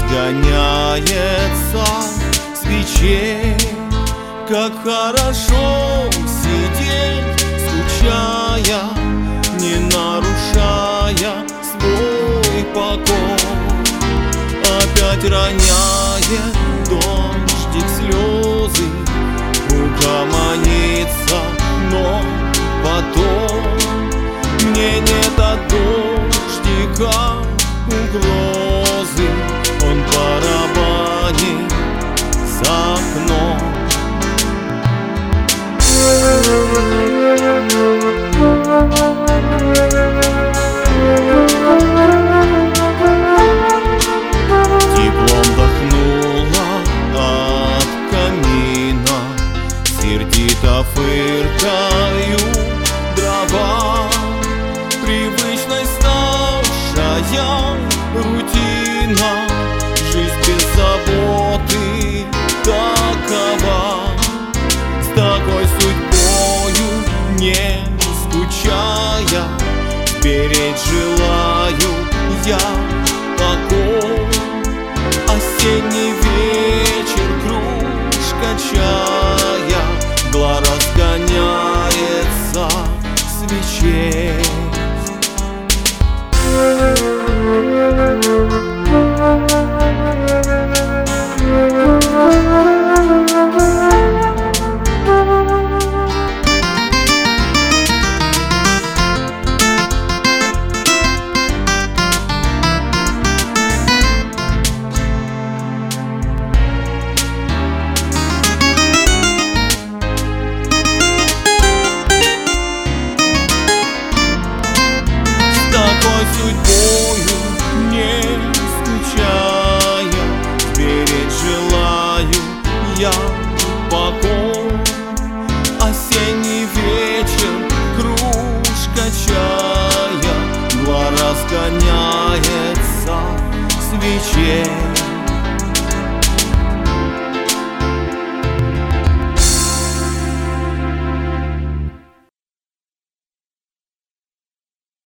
разгоняется свечей. Как хорошо сидеть, скучая, не нарушая свой покой. Опять роняет дождик слезы, угомонится, но потом мне нет от дождика угрозы. Он барабанит за окном. Теплом дохнуло от камина, сердито фыркают дрова. Привычной ставшая рутина, жизнь без заботы такова. С такой судьбою не скучая, сберечь желаю я